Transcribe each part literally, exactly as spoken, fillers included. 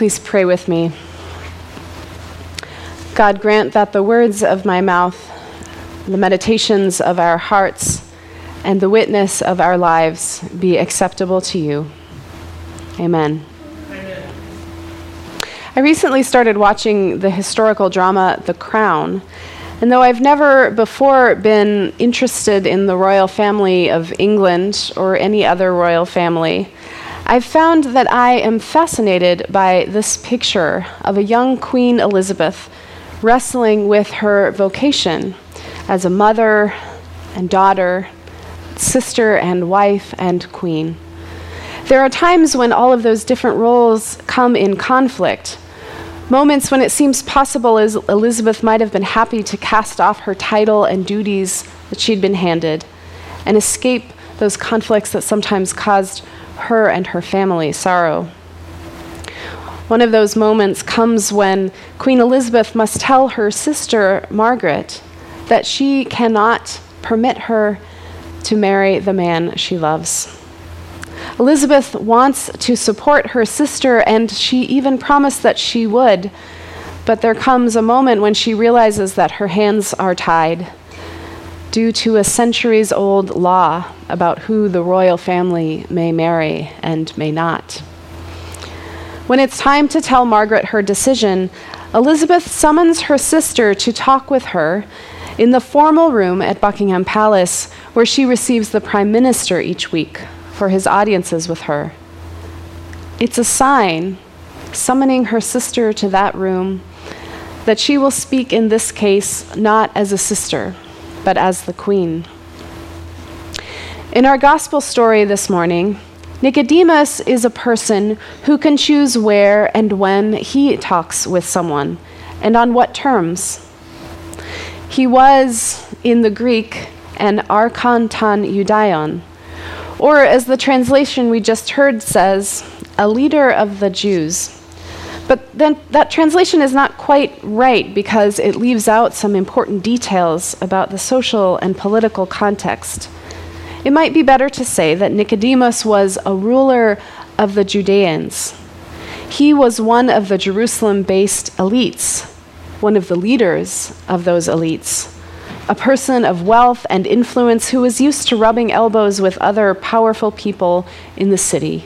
please pray with me? God, grant that the words of my mouth, the meditations of our hearts, and the witness of our lives be acceptable to you. Amen. Amen. I recently started watching the historical drama The Crown, and though I've never before been interested in the royal family of England or any other royal family, I've found that I am fascinated by this picture of a young Queen Elizabeth wrestling with her vocation as a mother and daughter, sister and wife and queen. There are times when all of those different roles come in conflict, moments when it seems possible as Elizabeth might have been happy to cast off her title and duties that she'd been handed and escape those conflicts that sometimes caused her and her family sorrow. One of those moments comes when Queen Elizabeth must tell her sister, Margaret, that she cannot permit her to marry the man she loves. Elizabeth wants to support her sister, and she even promised that she would, but there comes a moment when she realizes that her hands are tied due to a centuries-old law about who the royal family may marry and may not. When it's time to tell Margaret her decision, Elizabeth summons her sister to talk with her in the formal room at Buckingham Palace, where she receives the Prime Minister each week for his audiences with her. It's a sign, summoning her sister to that room, that she will speak in this case not as a sister, but as the Queen. In our gospel story this morning, Nicodemus is a person who can choose where and when he talks with someone, and on what terms. He was, in the Greek, an archon ton judaion, or as the translation we just heard says, a leader of the Jews. But then that translation is not quite right because it leaves out some important details about the social and political context. It might be better to say that Nicodemus was a ruler of the Judeans. He was one of the Jerusalem-based elites, one of the leaders of those elites, a person of wealth and influence who was used to rubbing elbows with other powerful people in the city.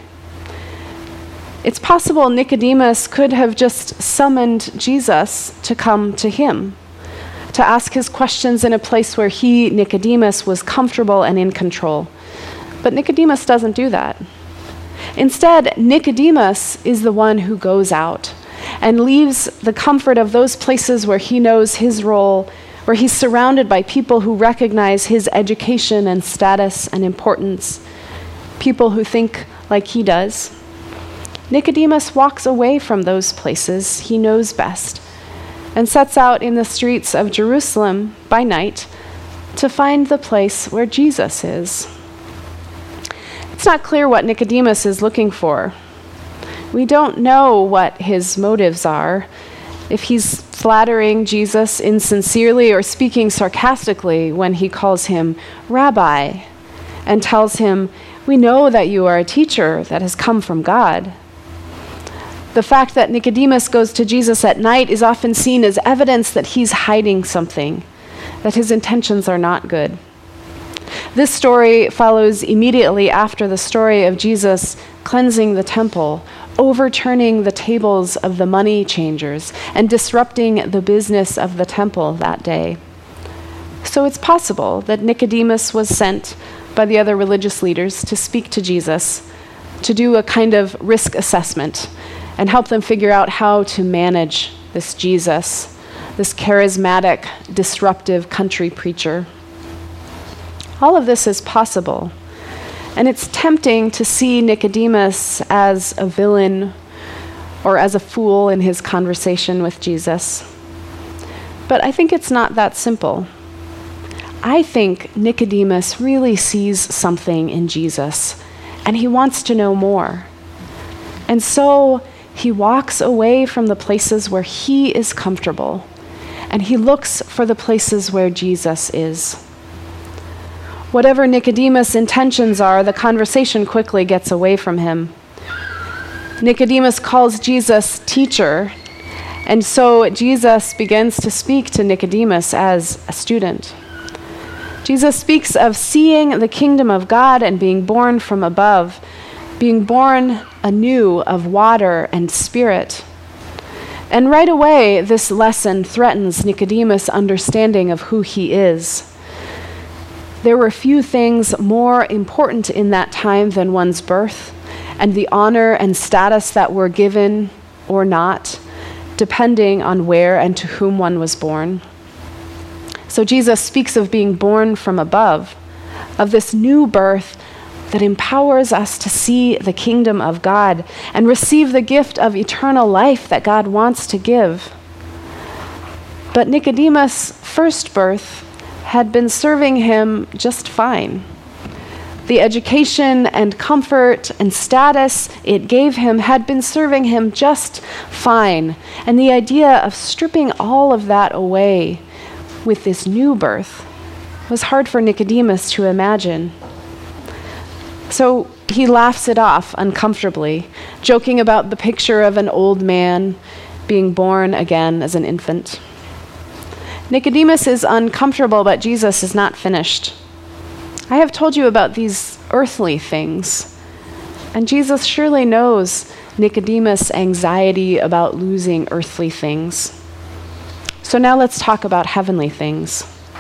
It's possible Nicodemus could have just summoned Jesus to come to him, to ask his questions in a place where he, Nicodemus, was comfortable and in control. But Nicodemus doesn't do that. Instead, Nicodemus is the one who goes out and leaves the comfort of those places where he knows his role, where he's surrounded by people who recognize his education and status and importance, people who think like he does. Nicodemus walks away from those places he knows best and sets out in the streets of Jerusalem by night to find the place where Jesus is. It's not clear what Nicodemus is looking for. We don't know what his motives are, if he's flattering Jesus insincerely or speaking sarcastically when he calls him Rabbi and tells him, "We know that you are a teacher that has come from God." The fact that Nicodemus goes to Jesus at night is often seen as evidence that he's hiding something, that his intentions are not good. This story follows immediately after the story of Jesus cleansing the temple, overturning the tables of the money changers, and disrupting the business of the temple that day. So it's possible that Nicodemus was sent by the other religious leaders to speak to Jesus, to do a kind of risk assessment, and help them figure out how to manage this Jesus, this charismatic, disruptive country preacher. All of this is possible, and it's tempting to see Nicodemus as a villain or as a fool in his conversation with Jesus. But I think it's not that simple. I think Nicodemus really sees something in Jesus, and he wants to know more. And so he walks away from the places where he is comfortable, and he looks for the places where Jesus is. Whatever Nicodemus' intentions are, the conversation quickly gets away from him. Nicodemus calls Jesus teacher, and so Jesus begins to speak to Nicodemus as a student. Jesus speaks of seeing the kingdom of God and being born from above, being born anew of water and spirit. And right away, this lesson threatens Nicodemus' understanding of who he is. There were few things more important in that time than one's birth and the honor and status that were given or not, depending on where and to whom one was born. So Jesus speaks of being born from above, of this new birth that empowers us to see the kingdom of God and receive the gift of eternal life that God wants to give. But Nicodemus' first birth had been serving him just fine. The education and comfort and status it gave him had been serving him just fine. And the idea of stripping all of that away with this new birth was hard for Nicodemus to imagine. So he laughs it off uncomfortably, joking about the picture of an old man being born again as an infant. Nicodemus is uncomfortable, but Jesus is not finished. I have told you about these earthly things, and Jesus surely knows Nicodemus' anxiety about losing earthly things. So now let's talk about heavenly things.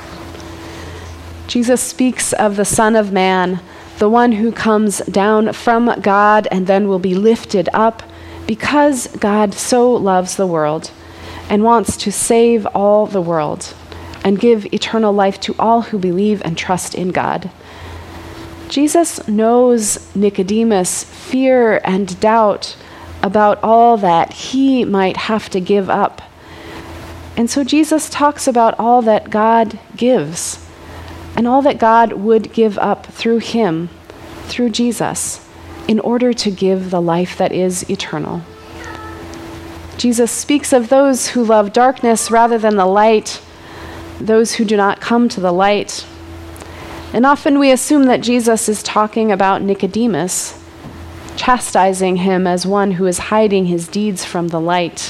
Jesus speaks of the Son of Man, the one who comes down from God and then will be lifted up because God so loves the world and wants to save all the world and give eternal life to all who believe and trust in God. Jesus knows Nicodemus' fear and doubt about all that he might have to give up. And so Jesus talks about all that God gives and all that God would give up through him, through Jesus, in order to give the life that is eternal. Jesus speaks of those who love darkness rather than the light, those who do not come to the light. And often we assume that Jesus is talking about Nicodemus, chastising him as one who is hiding his deeds from the light.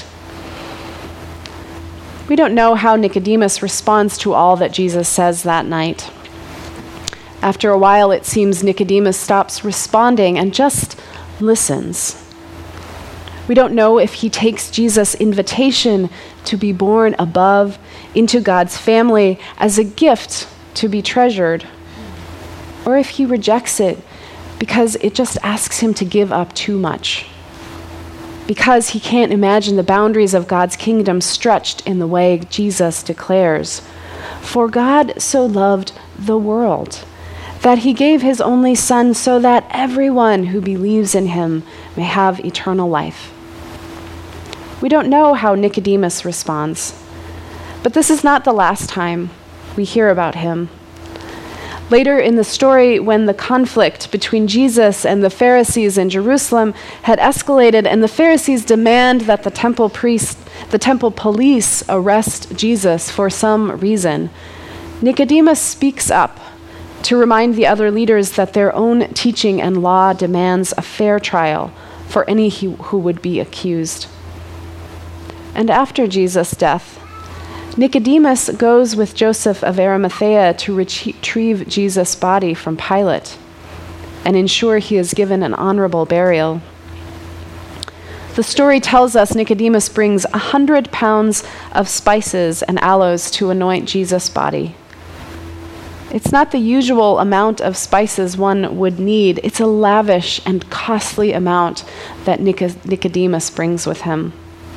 We don't know how Nicodemus responds to all that Jesus says that night. After a while, it seems Nicodemus stops responding and just listens. We don't know if he takes Jesus' invitation to be born above into God's family as a gift to be treasured, or if he rejects it because it just asks him to give up too much, because he can't imagine the boundaries of God's kingdom stretched in the way Jesus declares. For God so loved the world that he gave his only Son so that everyone who believes in him may have eternal life. We don't know how Nicodemus responds, but this is not the last time we hear about him. Later in the story, when the conflict between Jesus and the Pharisees in Jerusalem had escalated and the Pharisees demand that the temple priest, the temple police arrest Jesus for some reason, Nicodemus speaks up to remind the other leaders that their own teaching and law demands a fair trial for any who would be accused. And after Jesus' death, Nicodemus goes with Joseph of Arimathea to retrieve Jesus' body from Pilate and ensure he is given an honorable burial. The story tells us Nicodemus brings a hundred pounds of spices and aloes to anoint Jesus' body. It's not the usual amount of spices one would need. It's a lavish and costly amount that Nicodemus brings with him.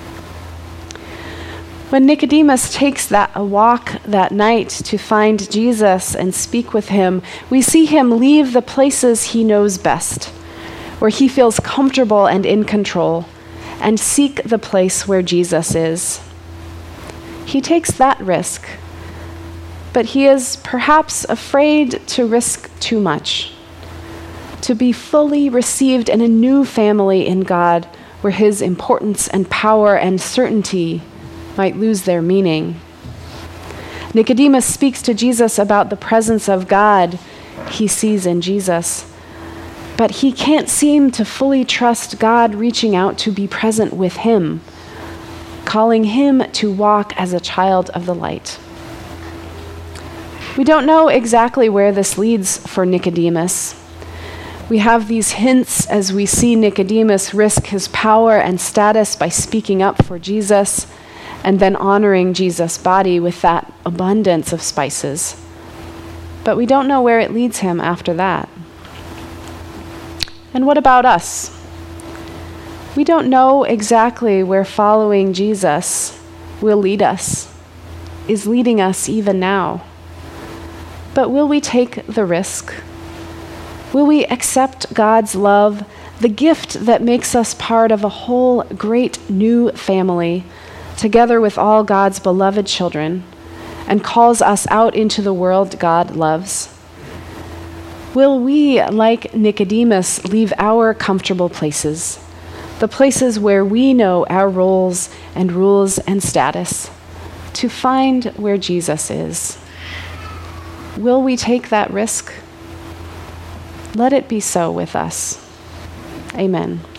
When Nicodemus takes that a walk that night to find Jesus and speak with him, we see him leave the places he knows best, where he feels comfortable and in control, and seek the place where Jesus is. He takes that risk, but he is perhaps afraid to risk too much, to be fully received in a new family in God, where his importance and power and certainty might lose their meaning. Nicodemus speaks to Jesus about the presence of God he sees in Jesus, but he can't seem to fully trust God reaching out to be present with him, calling him to walk as a child of the light. We don't know exactly where this leads for Nicodemus. We have these hints as we see Nicodemus risk his power and status by speaking up for Jesus and then honoring Jesus' body with that abundance of spices. But we don't know where it leads him after that. And what about us? We don't know exactly where following Jesus will lead us, is leading us even now. But will we take the risk? Will we accept God's love, the gift that makes us part of a whole great new family, together with all God's beloved children, and calls us out into the world God loves? Will we, like Nicodemus, leave our comfortable places, the places where we know our roles and rules and status, to find where Jesus is? Will we take that risk? Let it be so with us. Amen.